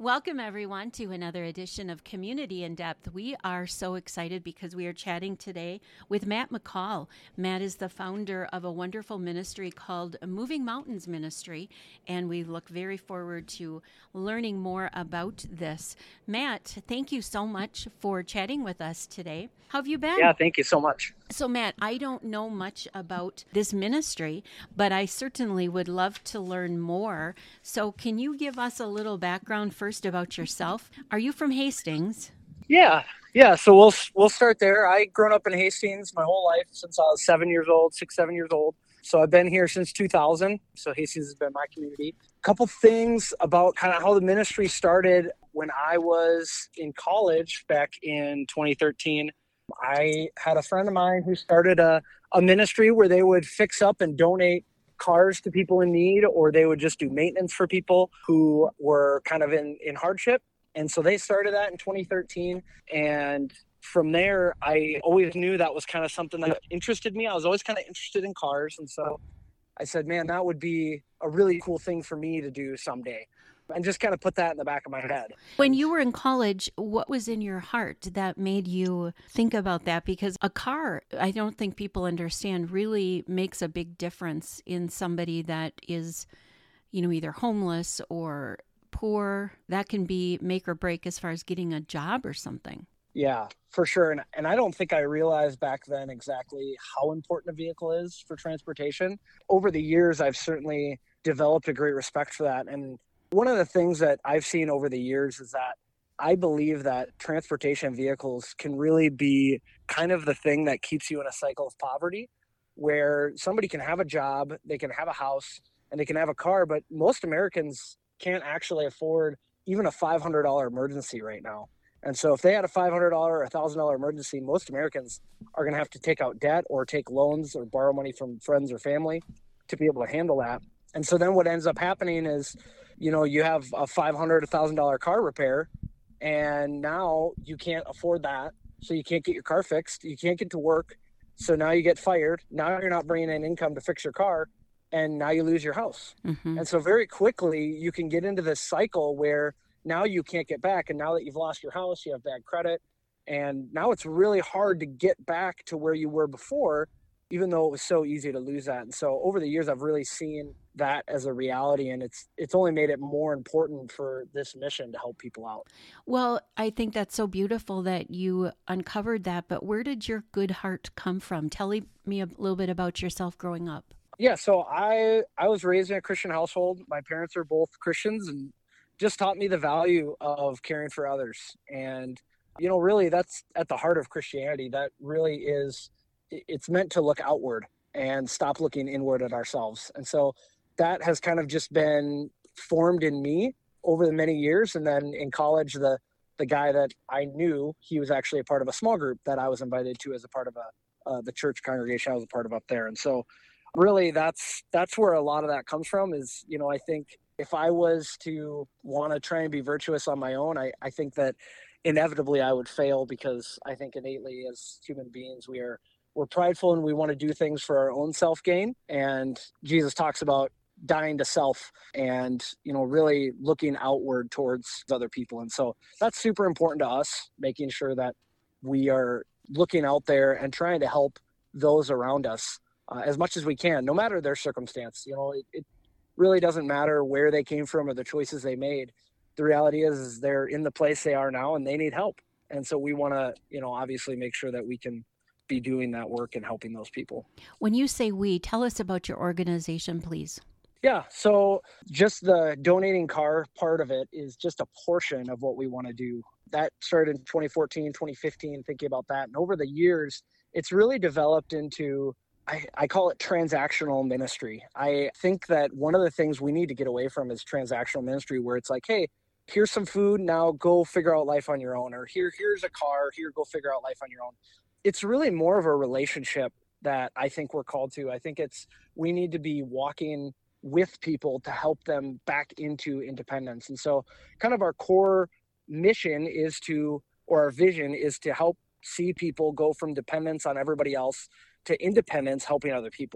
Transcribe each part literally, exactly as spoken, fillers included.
Welcome, everyone, to another edition of Community in Depth. We are so excited because we are chatting today with Matt McCall. Matt is the founder of a wonderful ministry called Moving Mountains Ministry, and we look very forward to learning more about this. Matt, thank you so much for chatting with us today. How have you been? Yeah, thank you so much. So, Matt, I don't know much about this ministry, but I certainly would love to learn more. So, can you give us a little background first about yourself? Are you from Hastings? Yeah, yeah. So we'll we'll start there. I grown up in Hastings my whole life since I was seven years old, six, seven years old. So I've been here since two thousand. So Hastings has been my community. A couple things about kind of how the ministry started when I was in college back in twenty thirteen. I had a friend of mine who started a, a ministry where they would fix up and donate cars to people in need, or they would just do maintenance for people who were kind of in, in hardship. And so they started that in twenty thirteen. And from there, I always knew that was kind of something that interested me. I was always kind of interested in cars. And so I said, man, that would be a really cool thing for me to do someday. And just kind of put that in the back of my head. When you were in college, what was in your heart that made you think about that? Because a car, I don't think people understand, really makes a big difference in somebody that is, you know, either homeless or poor. That can be make or break as far as getting a job or something. Yeah, for sure. And, and I don't think I realized back then exactly how important a vehicle is for transportation. Over the years, I've certainly developed a great respect for that. And one of the things that I've seen over the years is that I believe that transportation vehicles can really be kind of the thing that keeps you in a cycle of poverty, where somebody can have a job, they can have a house, and they can have a car, but most Americans can't actually afford even a five hundred dollars emergency right now. And so if they had a five hundred dollars or one thousand dollars emergency, most Americans are going to have to take out debt or take loans or borrow money from friends or family to be able to handle that. And so then what ends up happening is, you know, you have a five hundred dollars, one thousand dollars car repair, and now you can't afford that. So you can't get your car fixed. You can't get to work. So now you get fired. Now you're not bringing in income to fix your car, and now you lose your house. Mm-hmm. And so very quickly you can get into this cycle where now you can't get back. And now that you've lost your house, you have bad credit. And now it's really hard to get back to where you were before, even though it was so easy to lose that. And so over the years, I've really seen that as a reality, and it's it's only made it more important for this mission to help people out. Well, I think that's so beautiful that you uncovered that, but where did your good heart come from? Tell me a little bit about yourself growing up. Yeah, so I I was raised in a Christian household. My parents are both Christians and just taught me the value of caring for others. And, you know, really that's at the heart of Christianity. That really is, it's meant to look outward and stop looking inward at ourselves. And so that has kind of just been formed in me over the many years. And then in college, the the guy that I knew, he was actually a part of a small group that I was invited to as a part of a uh, the church congregation I was a part of up there. And so really that's that's where a lot of that comes from is, you know, I think if I was to want to try and be virtuous on my own, I, I think that inevitably I would fail, because I think innately as human beings, we are we're prideful and we want to do things for our own self-gain. And Jesus talks about dying to self and, you know, really looking outward towards other people. And so that's super important to us, making sure that we are looking out there and trying to help those around us uh, as much as we can, no matter their circumstance. You know, it, it really doesn't matter where they came from or the choices they made. The reality is, is they're in the place they are now and they need help. And so we want to, you know, obviously make sure that we can be doing that work and helping those people. When you say we, tell us about your organization, please. Yeah, so just the donating car part of it is just a portion of what we want to do. That started in twenty fourteen, twenty fifteen, thinking about that. And over the years, it's really developed into, I, I call it transactional ministry. I think that one of the things we need to get away from is transactional ministry, where it's like, hey, here's some food, now go figure out life on your own. Or here, here's a car, here, go figure out life on your own. It's really more of a relationship that I think we're called to. I think it's, we need to be walking with people to help them back into independence. And so kind of our core mission is to, or our vision is to help see people go from dependence on everybody else to independence, helping other people.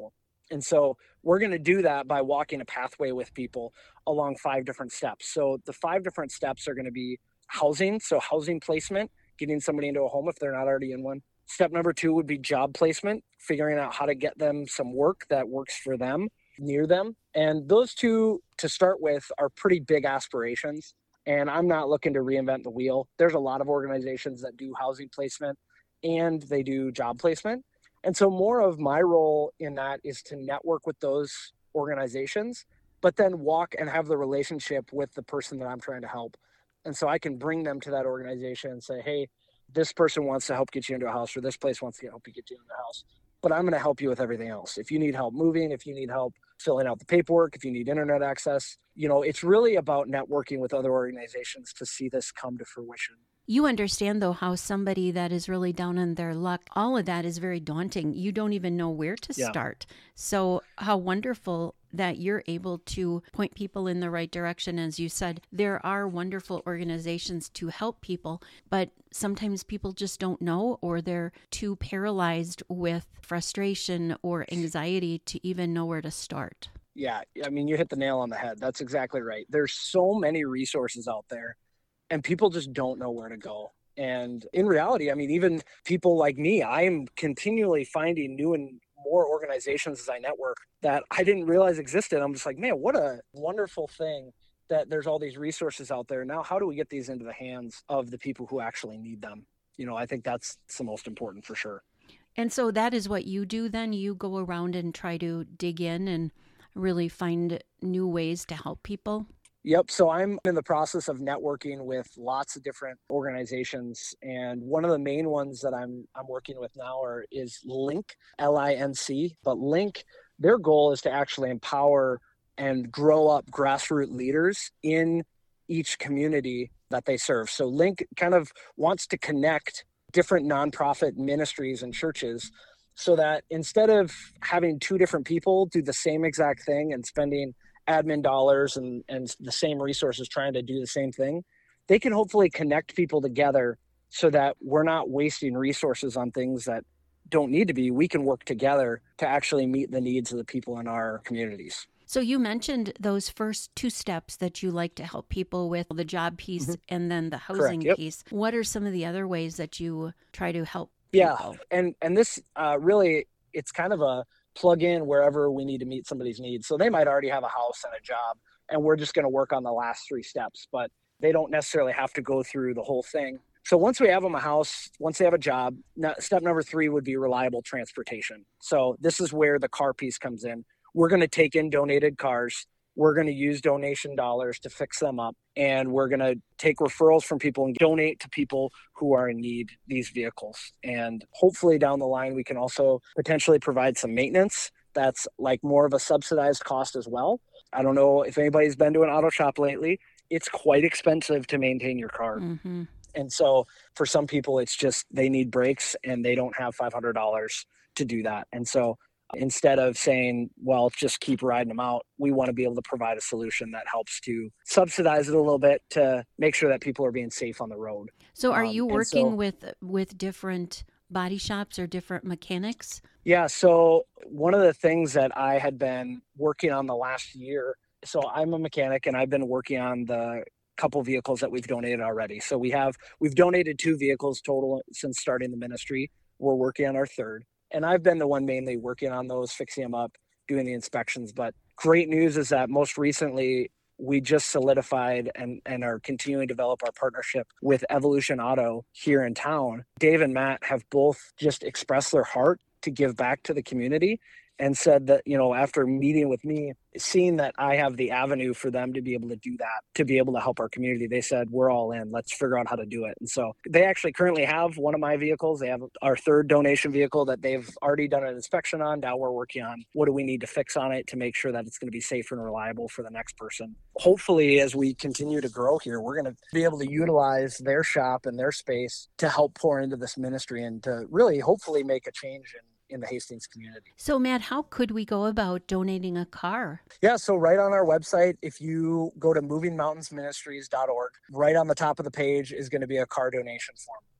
And so we're going to do that by walking a pathway with people along five different steps. So the five different steps are going to be housing. So housing placement, getting somebody into a home if they're not already in one. Step number two would be job placement, figuring out how to get them some work that works for them, near them. And those two to start with are pretty big aspirations. And I'm not looking to reinvent the wheel. There's a lot of organizations that do housing placement and they do job placement. And so more of my role in that is to network with those organizations, but then walk and have the relationship with the person that I'm trying to help. And so I can bring them to that organization and say, hey, this person wants to help get you into a house, or this place wants to help you get you into a house, but I'm going to help you with everything else. If you need help moving, if you need help filling out the paperwork, if you need internet access, you know, it's really about networking with other organizations to see this come to fruition. You understand, though, how somebody that is really down on their luck, all of that is very daunting. You don't even know where to Yeah. start. So how wonderful that you're able to point people in the right direction. As you said, there are wonderful organizations to help people, but sometimes people just don't know, or they're too paralyzed with frustration or anxiety to even know where to start. Yeah, I mean, you hit the nail on the head. That's exactly right. There's so many resources out there, and people just don't know where to go. And in reality, I mean, even people like me, I am continually finding new and more organizations as I network that I didn't realize existed. I'm just like, man, what a wonderful thing that there's all these resources out there. Now, how do we get these into the hands of the people who actually need them? You know, I think that's the most important for sure. And so that is what you do then? You go around and try to dig in and really find new ways to help people? Yep. So I'm in the process of networking with lots of different organizations. And one of the main ones that I'm I'm working with now are, is Link, L I N C. But Link, their goal is to actually empower and grow up grassroots leaders in each community that they serve. So Link kind of wants to connect different nonprofit ministries and churches so that instead of having two different people do the same exact thing and spending admin dollars and, and the same resources trying to do the same thing, they can hopefully connect people together so that we're not wasting resources on things that don't need to be. We can work together to actually meet the needs of the people in our communities. So you mentioned those first two steps that you like to help people with, the job piece mm-hmm. and then the housing Correct, yep. piece. What are some of the other ways that you try to help yeah, people? and and this uh, really, it's kind of a plug in wherever we need to meet somebody's needs. So they might already have a house and a job, and we're just going to work on the last three steps, but they don't necessarily have to go through the whole thing. So once we have them a house, once they have a job, step number three would be reliable transportation. So this is where the car piece comes in. We're going to take in donated cars. We're going to use donation dollars to fix them up. And we're going to take referrals from people and donate to people who are in need these vehicles. And hopefully down the line, we can also potentially provide some maintenance that's like more of a subsidized cost as well. I don't know if anybody's been to an auto shop lately. It's quite expensive to maintain your car. Mm-hmm. And so for some people, it's just they need brakes and they don't have five hundred dollars to do that. And so instead of saying, well, just keep riding them out, we want to be able to provide a solution that helps to subsidize it a little bit to make sure that people are being safe on the road. So are Um, you and working so- with with different body shops or different mechanics? Yeah. So one of the things that I had been working on the last year, so I'm a mechanic and I've been working on the couple vehicles that we've donated already. So we have, we've donated two vehicles total since starting the ministry. We're working on our third. And I've been the one mainly working on those, fixing them up, doing the inspections. But great news is that most recently we just solidified and, and are continuing to develop our partnership with Evolution Auto here in town. Dave and Matt have both just expressed their heart to give back to the community and said that, you know, after meeting with me, seeing that I have the avenue for them to be able to do that, to be able to help our community, they said, we're all in, let's figure out how to do it. And so they actually currently have one of my vehicles. They have our third donation vehicle that they've already done an inspection on. Now we're working on what do we need to fix on it to make sure that it's going to be safe and reliable for the next person. Hopefully, as we continue to grow here, we're going to be able to utilize their shop and their space to help pour into this ministry and to really hopefully make a change in in the Hastings community. So Matt, how could we go about donating a car? Yeah, so right on our website, if you go to moving mountains ministries dot org, right on the top of the page is going to be a car donation form.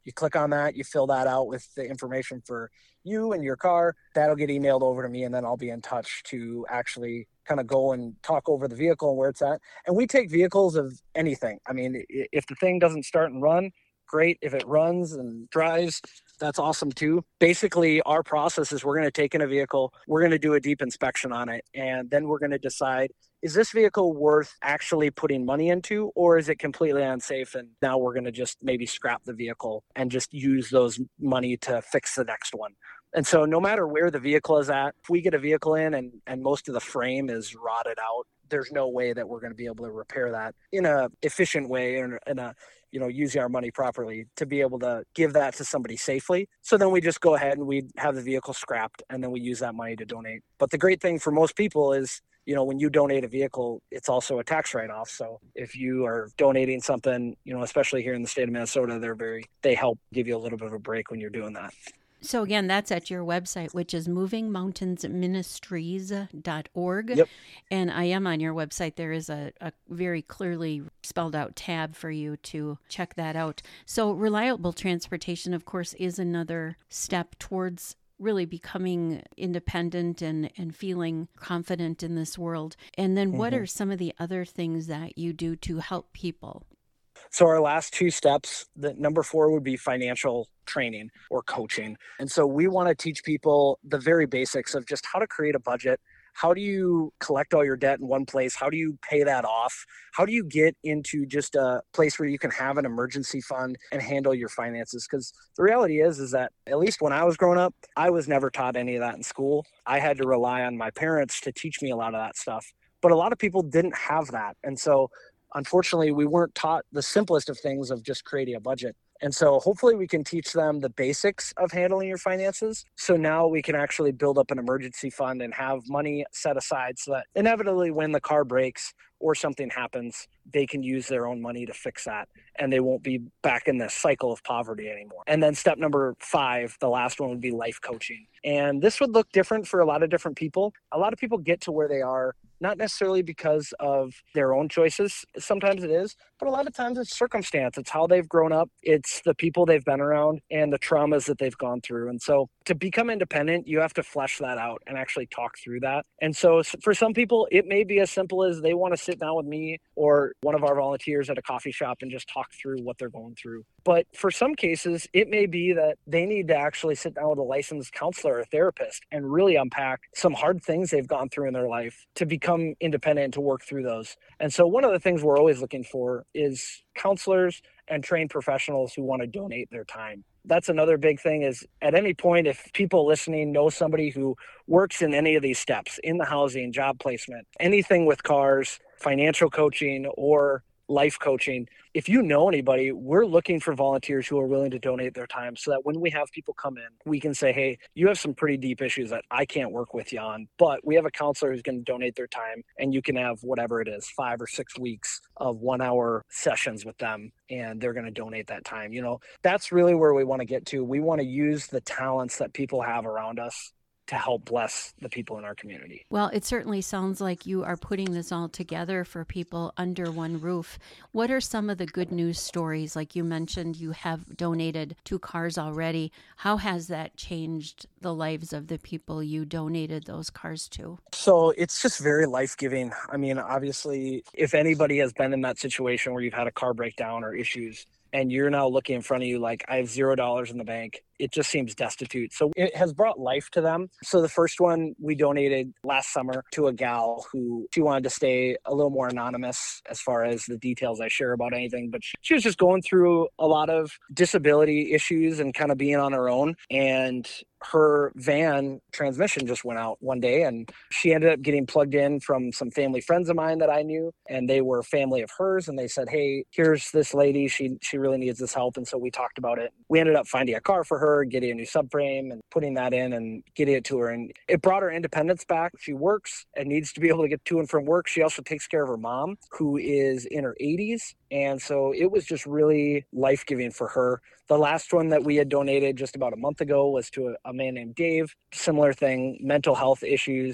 You click on that, you fill that out with the information for you and your car. That'll get emailed over to me, and then I'll be in touch to actually kind of go and talk over the vehicle and where it's at. And we take vehicles of anything. I mean, if the thing doesn't start and run, great. If it runs and drives, that's awesome too. Basically, our process is we're going to take in a vehicle, we're going to do a deep inspection on it, and then we're going to decide, is this vehicle worth actually putting money into, or is it completely unsafe? And now we're going to just maybe scrap the vehicle and just use those money to fix the next one. And so no matter where the vehicle is at, if we get a vehicle in and, and most of the frame is rotted out, there's no way that we're going to be able to repair that in a efficient way and in a, you know, using our money properly to be able to give that to somebody safely. So then we just go ahead and we have the vehicle scrapped, and then we use that money to donate. But the great thing for most people is, you know, when you donate a vehicle, it's also a tax write-off. So if you are donating something, you know, especially here in the state of Minnesota, they're very, they help give you a little bit of a break when you're doing that. So again, that's at your website, which is moving mountains ministries dot org. Yep. And I am on your website. There is a, a very clearly spelled out tab for you to check that out. So reliable transportation, of course, is another step towards really becoming independent and, and feeling confident in this world. And then what mm-hmm. are some of the other things that you do to help people? So our last two steps, the number four would be financial training or coaching. And so we want to teach people the very basics of just how to create a budget. How do you collect all your debt in one place? How do you pay that off? How do you get into just a place where you can have an emergency fund and handle your finances? Because the reality is, is that at least when I was growing up, I was never taught any of that in school. I had to rely on my parents to teach me a lot of that stuff. But a lot of people didn't have that. And so unfortunately, we weren't taught the simplest of things of just creating a budget. And so hopefully we can teach them the basics of handling your finances. So now we can actually build up an emergency fund and have money set aside so that inevitably when the car breaks or something happens, they can use their own money to fix that. And they won't be back in this cycle of poverty anymore. And then step number five, the last one would be life coaching. And this would look different for a lot of different people. A lot of people get to where they are not necessarily because of their own choices. Sometimes it is, but a lot of times it's circumstance. It's how they've grown up. It's the people they've been around and the traumas that they've gone through. And so to become independent, you have to flesh that out and actually talk through that. And so for some people, it may be as simple as they want to sit down with me or one of our volunteers at a coffee shop and just talk through what they're going through. But for some cases, it may be that they need to actually sit down with a licensed counselor or therapist and really unpack some hard things they've gone through in their life to become independent and to work through those. And so one of the things we're always looking for is counselors and trained professionals who want to donate their time. That's another big thing is at any point, if people listening know somebody who works in any of these steps, in the housing, job placement, anything with cars, financial coaching, or life coaching, if you know anybody, we're looking for volunteers who are willing to donate their time so that when we have people come in, we can say, hey, you have some pretty deep issues that I can't work with you on, but we have a counselor who's going to donate their time and you can have whatever it is, five or six weeks of one hour sessions with them and they're going to donate that time. You know, that's really where we want to get to. We want to use the talents that people have around us to help bless the people in our community. Well, it certainly sounds like you are putting this all together for people under one roof. What are some of the good news stories? Like you mentioned, you have donated two cars already. How has that changed the lives of the people you donated those cars to? So it's just very life-giving. I mean, obviously, if anybody has been in that situation where you've had a car breakdown or issues, and you're now looking in front of you like, I have zero dollars in the bank, it just seems destitute. So it has brought life to them. So the first one we donated last summer to a gal who she wanted to stay a little more anonymous as far as the details I share about anything. But she, she was just going through a lot of disability issues and kind of being on her own. And her van transmission just went out one day and she ended up getting plugged in from some family friends of mine that I knew, and they were family of hers. And they said, hey, here's this lady. She, she really needs this help. And so we talked about it. We ended up finding a car for her, getting a new subframe and putting that in and getting it to her. And it brought her independence back. She works and needs to be able to get to and from work. She also takes care of her mom, who is in her eighties. And so it was just really life-giving for her. The last one that we had donated just about a month ago was to a, a man named Dave. Similar thing, mental health issues,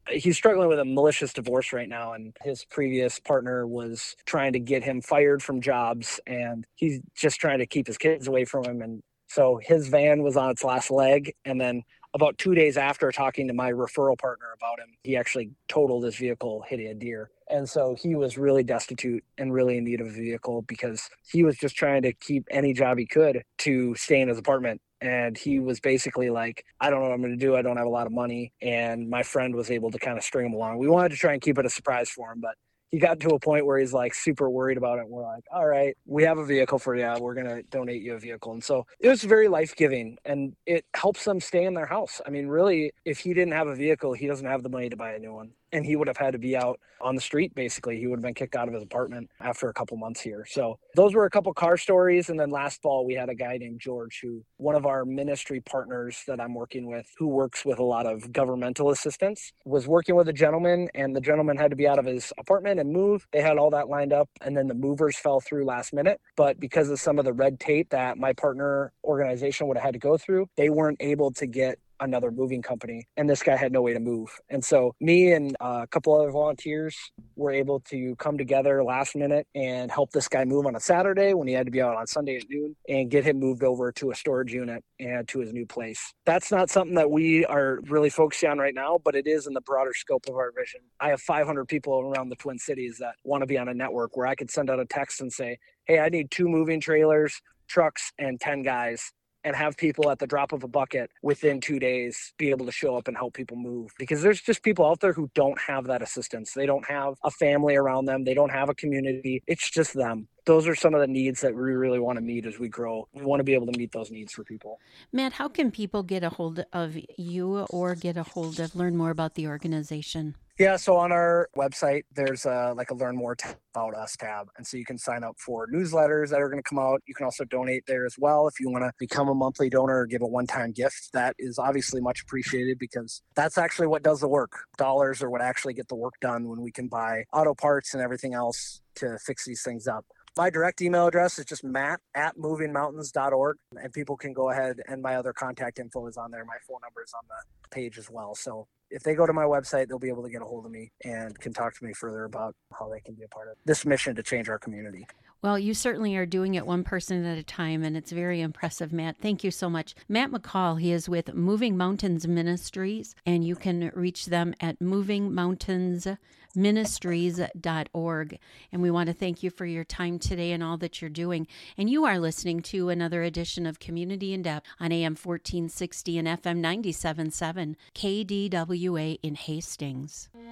he's struggling with a malicious divorce right now, and his previous partner was trying to get him fired from jobs, and he's just trying to keep his kids away from him. And so his van was on its last leg, and then about two days after talking to my referral partner about him, he actually totaled his vehicle hitting a deer. And so he was really destitute and really in need of a vehicle because he was just trying to keep any job he could to stay in his apartment. And he was basically like, I don't know what I'm going to do. I don't have a lot of money. And my friend was able to kind of string him along. We wanted to try and keep it a surprise for him, but he got to a point where he's like super worried about it. And we're like, all right, we have a vehicle for you. We're going to donate you a vehicle. And so it was very life-giving, and it helps them stay in their house. I mean, really, if he didn't have a vehicle, he doesn't have the money to buy a new one. And he would have had to be out on the street, basically. He would have been kicked out of his apartment after a couple months here. So those were a couple car stories. And then last fall, we had a guy named George, who one of our ministry partners that I'm working with, who works with a lot of governmental assistance, was working with a gentleman, and the gentleman had to be out of his apartment and move. They had all that lined up, and then the movers fell through last minute. But because of some of the red tape that my partner organization would have had to go through, they weren't able to get another moving company, and this guy had no way to move. And so me and a couple other volunteers were able to come together last minute and help this guy move on a Saturday when he had to be out on Sunday at noon, and get him moved over to a storage unit and to his new place. That's not something that we are really focusing on right now, but it is in the broader scope of our vision. I have five hundred people around the Twin Cities that want to be on a network where I could send out a text and say, hey, I need two moving trailers, trucks, and ten guys, and have people at the drop of a bucket within two days be able to show up and help people move. Because there's just people out there who don't have that assistance. They don't have a family around them. They don't have a community. It's just them. Those are some of the needs that we really want to meet as we grow. We want to be able to meet those needs for people. Matt, how can people get a hold of you or get a hold of, learn more about the organization? Yeah, so on our website, there's a, like a Learn More tab, About Us tab. And so you can sign up for newsletters that are going to come out. You can also donate there as well if you want to become a monthly donor or give a one-time gift. That is obviously much appreciated, because that's actually what does the work. Dollars are what actually get the work done when we can buy auto parts and everything else to fix these things up. My direct email address is just matt at moving mountains dot org, and people can go ahead, and my other contact info is on there. My phone number is on the page as well. So if they go to my website, they'll be able to get a hold of me and can talk to me further about how they can be a part of this mission to change our community. Well, you certainly are doing it one person at a time, and it's very impressive, Matt. Thank you so much. Matt McCall, he is with Moving Mountains Ministries, and you can reach them at moving mountains ministries dot org. And we want to thank you for your time today and all that you're doing. And you are listening to another edition of Community in Depth on A M fourteen sixty and F M ninety-seven point seven K D W A in Hastings.